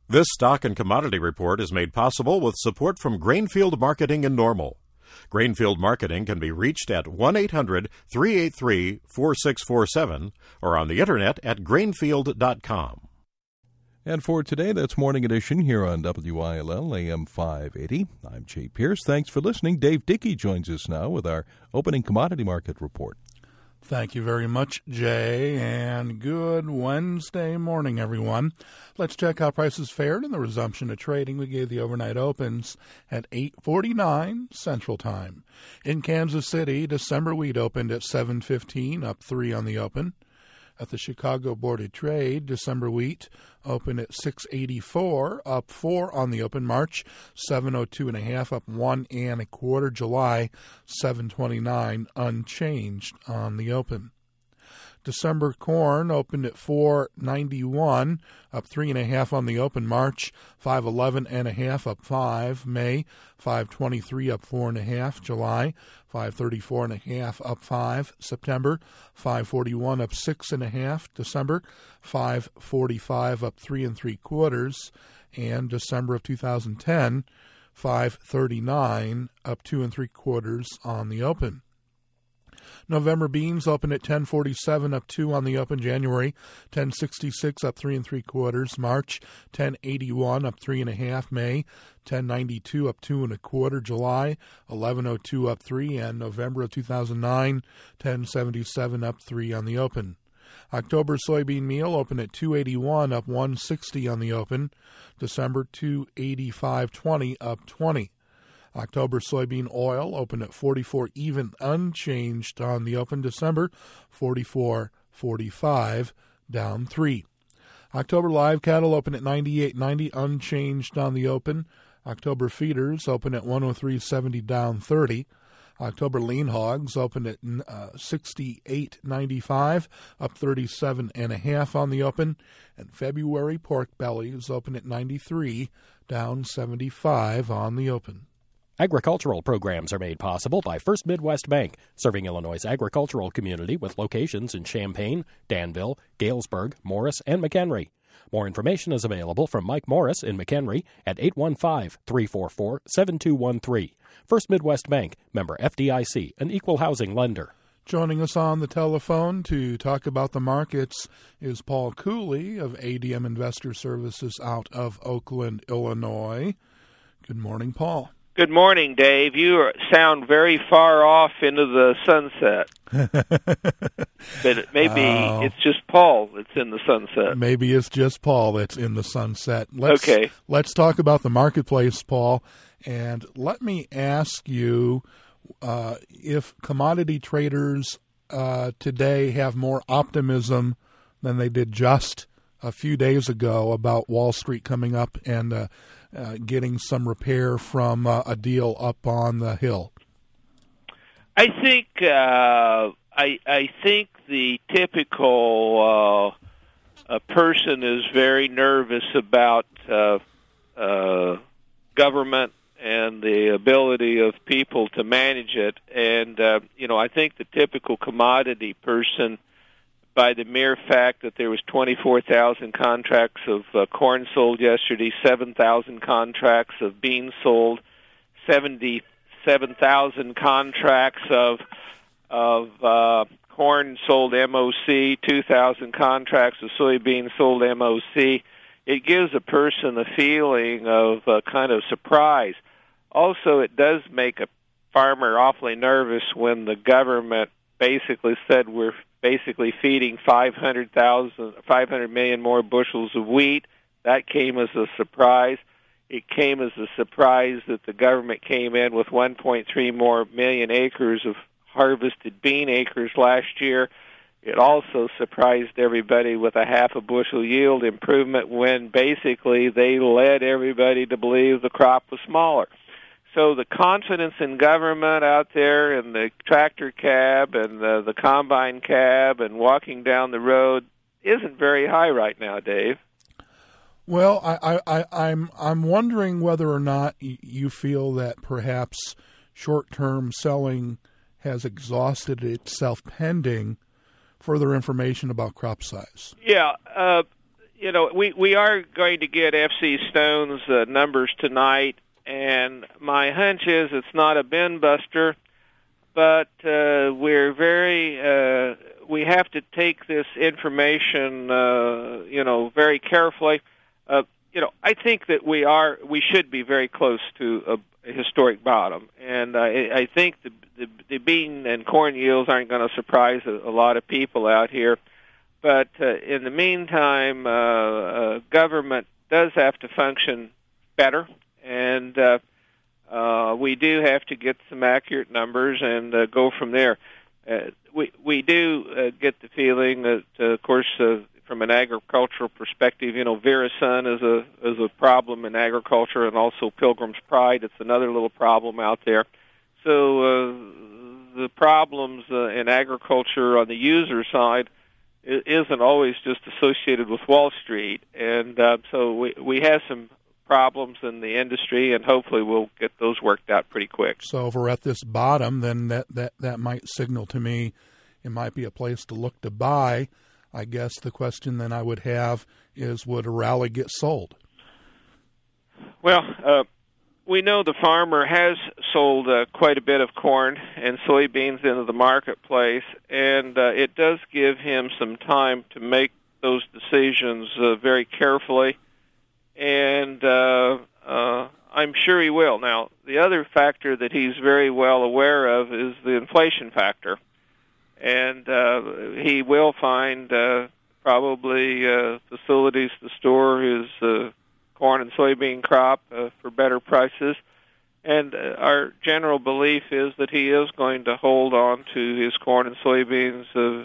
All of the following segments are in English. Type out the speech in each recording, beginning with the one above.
This stock and commodity report is made possible with support from Grainfield Marketing in Normal. Grainfield Marketing can be reached at 1-800-383-4647 or on the internet at grainfield.com. And for today, that's Morning Edition here on WILL AM 580. I'm Jay Pierce. Thanks for listening. Dave Dickey joins us now with our opening commodity market report. Thank you very much, Jay, and good Wednesday morning, everyone. Let's check how prices fared in the resumption of trading. We gave the overnight opens at 8:49 Central Time. In Kansas City, December wheat opened at 7.15, up 3 on the open. At the Chicago Board of Trade, December wheat opened at 6.84, up 4 on the open. March 702.5, up 1 1/4. July 729, unchanged on the open. December corn opened at 4.91, up 3.5 on the open. March 511.5, up 5. May 523, up 4.5. July 534.5, up 5. September 541, up 6.5. December 545, up 3 3/4. And December of 2010 539, up 2 3/4 on the open. November beans opened at 10.47, up 2 on the open. January 10.66, up 3 3/4. March 10.81, up 3.5. May 10.92, up 2 1/4. July 11.02, up 3, and November of 2009 10.77, up 3 on the open. October soybean meal opened at 2.81, up 1.60 on the open. December 2.85.20, up 20. October soybean oil opened at 44 even, unchanged on the open. December 44.45, down 3. October live cattle opened at 98.90, unchanged on the open. October feeders opened at 103.70, down 30. October lean hogs opened at 68.95, up 37.5 on the open. And February pork bellies opened at 93, down 75 on the open. Agricultural programs are made possible by First Midwest Bank, serving Illinois' agricultural community with locations in Champaign, Danville, Galesburg, Morris, and McHenry. More information is available from Mike Morris in McHenry at 815-344-7213. First Midwest Bank, member FDIC, an equal housing lender. Joining us on the telephone to talk about the markets is Paul Cooley of ADM Investor Services out of Oakland, Illinois. Good morning, Paul. Good morning, Dave. You sound very far off into the sunset. But maybe it's just Paul that's in the sunset. Maybe it's just Paul that's in the sunset. Okay. Let's talk about the marketplace, Paul. And let me ask you if commodity traders today have more optimism than they did just a few days ago about Wall Street coming up and getting some repair from a deal up on the Hill. I think the typical person is very nervous about government and the ability of people to manage it. And I think the typical commodity person, by the mere fact that there was 24,000 contracts of corn sold yesterday, 7,000 contracts of beans sold, 77,000 contracts of corn sold MOC, 2,000 contracts of soybeans sold MOC. It gives a person a feeling of kind of surprise. Also, it does make a farmer awfully nervous when the government basically said we're basically feeding 500 million more bushels of wheat. That came as a surprise. It came as a surprise that the government came in with 1.3 more million acres of harvested bean acres last year. It also surprised everybody with a half a bushel yield improvement when basically they led everybody to believe the crop was smaller. So the confidence in government out there and the tractor cab and the combine cab and walking down the road isn't very high right now, Dave. Well, I'm wondering whether or not you feel that perhaps short-term selling has exhausted itself pending further information about crop size. Yeah, we are going to get FC Stone's numbers tonight, and my hunch is it's not a bin buster, but we're we have to take this information, very carefully. I think that we should be very close to a historic bottom, and I think the bean and corn yields aren't going to surprise a lot of people out here. But in the meantime, government does have to function better, and we do have to get some accurate numbers and go from there. We do get the feeling that, of course, from an agricultural perspective, Vera Sun is a problem in agriculture, and also Pilgrim's Pride. It's another little problem out there. So the problems in agriculture on the user side isn't always just associated with Wall Street, and so we have some problems in the industry, and hopefully we'll get those worked out pretty quick. So if we're at this bottom, then that might signal to me it might be a place to look to buy. I guess the question then I would have is, would a rally get sold? Well, we know the farmer has sold quite a bit of corn and soybeans into the marketplace, and it does give him some time to make those decisions very carefully, and I'm sure he will. Now, the other factor that he's very well aware of is the inflation factor, and he will find probably facilities to store his corn and soybean crop for better prices. And our general belief is that he is going to hold on to his corn and soybeans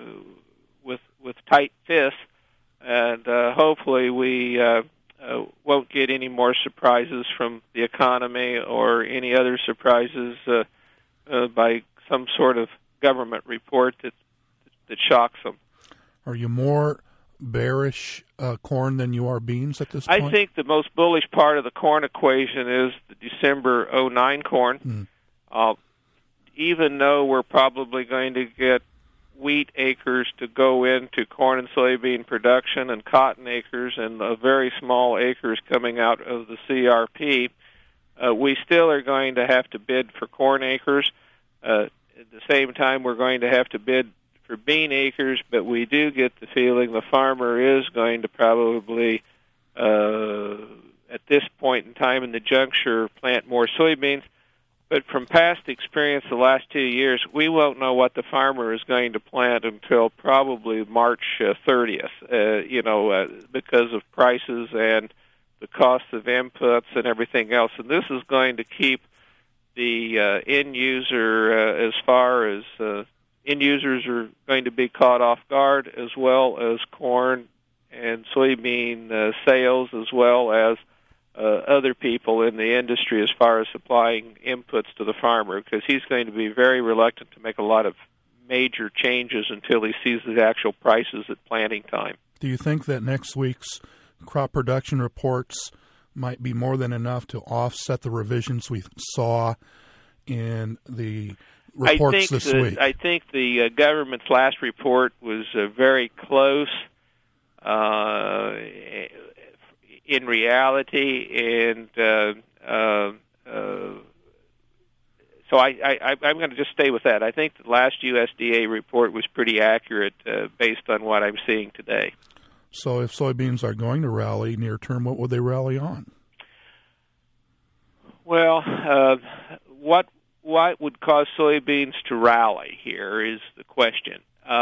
with tight fists, and hopefully we won't get any more surprises from the economy or any other surprises by some sort of government report that shocks them. Are you more bearish corn than you are beans at this point? I think the most bullish part of the corn equation is the December 2009 corn. Even though we're probably going to get wheat acres to go into corn and soybean production and cotton acres and very small acres coming out of the CRP, we still are going to have to bid for corn acres. At the same time, we're going to have to bid for bean acres, but we do get the feeling the farmer is going to probably, at this point in time in the juncture, plant more soybeans. But from past experience the last 2 years, we won't know what the farmer is going to plant until probably March 30th, because of prices and the cost of inputs and everything else. And this is going to keep the end user, as far as end users are going to be caught off guard, as well as corn and soybean sales, as well as other people in the industry as far as supplying inputs to the farmer, because he's going to be very reluctant to make a lot of major changes until he sees the actual prices at planting time. Do you think that next week's crop production reports might be more than enough to offset the revisions we saw in the reports this week? I think the government's last report was very close in reality, and so I'm going to just stay with that. I think the last USDA report was pretty accurate based on what I'm seeing today. So if soybeans are going to rally near term, what would they rally on? Well, what would cause soybeans to rally here is the question.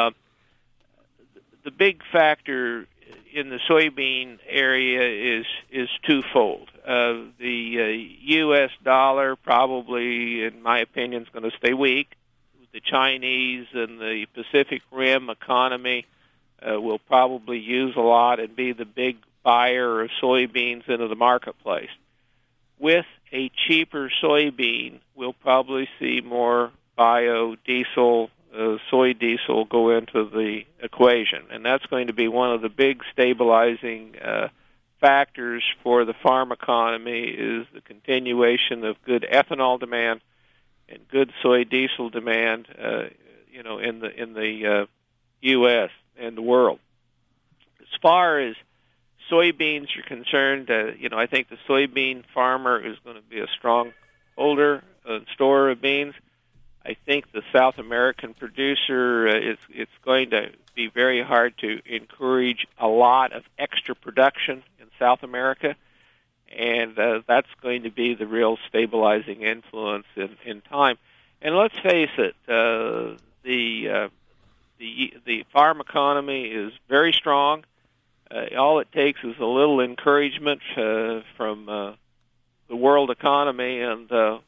The big factor in the soybean area is twofold. The U.S. dollar probably, in my opinion, is going to stay weak. The Chinese and the Pacific Rim economy will probably use a lot and be the big buyer of soybeans into the marketplace. With a cheaper soybean, we'll probably see more biodiesel, soy diesel go into the equation, and that's going to be one of the big stabilizing factors for the farm economy, is the continuation of good ethanol demand and good soy diesel demand, in the U.S. and the world. As far as soybeans are concerned, I think the soybean farmer is going to be a strong holder and storer of beans. I think the South American producer, it's going to be very hard to encourage a lot of extra production in South America, and that's going to be the real stabilizing influence in time. And let's face it, the farm economy is very strong. All it takes is a little encouragement from the world economy, and the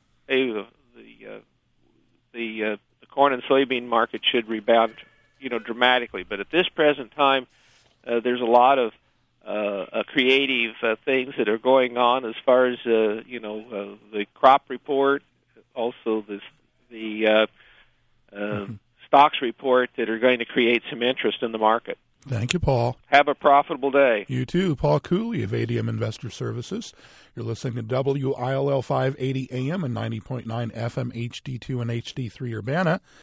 corn and soybean market should rebound, dramatically. But at this present time, there's a lot of creative things that are going on as far as the crop report, also the stocks report that are going to create some interest in the market. Thank you, Paul. Have a profitable day. You too. Paul Cooley of ADM Investor Services. You're listening to WILL 580 AM and 90.9 FM HD2 and HD3 Urbana.